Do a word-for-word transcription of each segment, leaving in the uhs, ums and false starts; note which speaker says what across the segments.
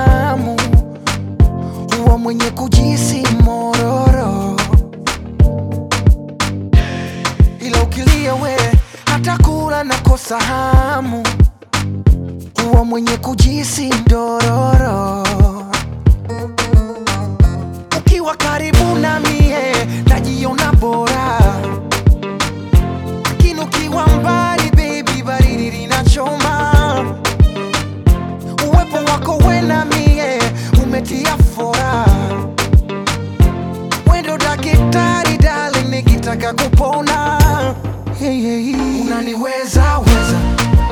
Speaker 1: hamu, huwa mwenye kujisi mororo, ila ukilia we hata kula nakosa hamu, huwa mwenye kujisi dororo. Ukiwa karibu na mie najiona bora, lakini ukiwa mbali baby baridi linachoma. Uwepo wako we na mie umetia fora, wendo daktari darling nikitaka kupona. Hey, hey, hey. Unaniweza weza,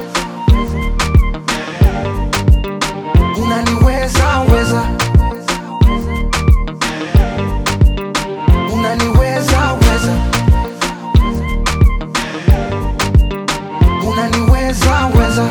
Speaker 1: unaniweza weza, unaniweza weza, unaniweza weza.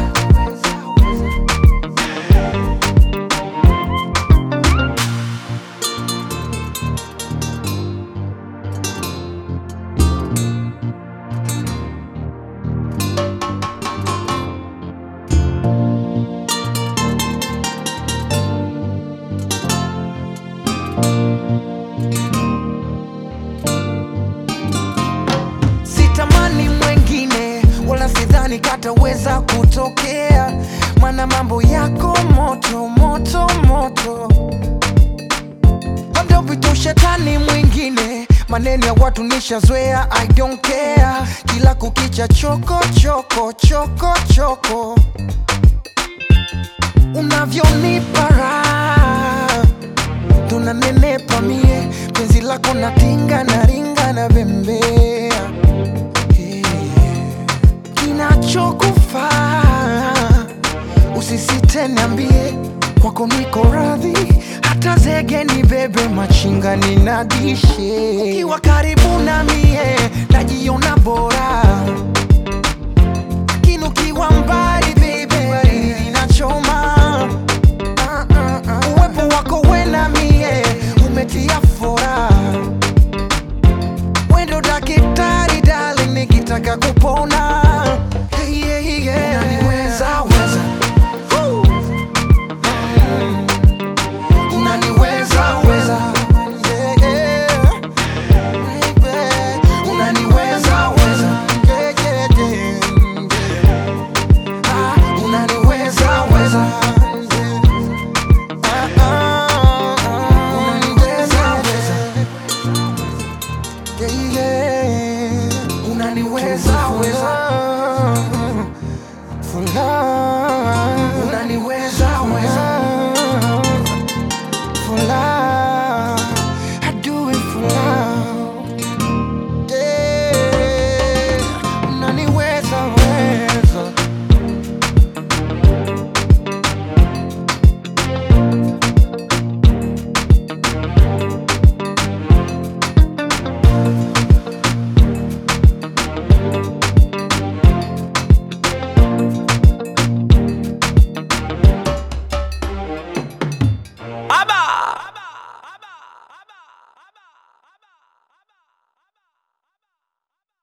Speaker 1: Sitamani mwengine wala sidhani kataweza kutokea, mana mambo yako moto moto moto. Labda upite ushetani mwingine, maneno ya watu nishazoea, I don't care. Kila kukicha choko choko choko choko, unavyonipa raha tunanenepa mie, penzi lako natinga na ringa na bembea. Hey, kinachokufaa usisite niambie, kwako niko radhi, hata zege ni bebe machinga ninadishe. Ukiwa karibu na mie najiona bora, lakini ukiwa mbali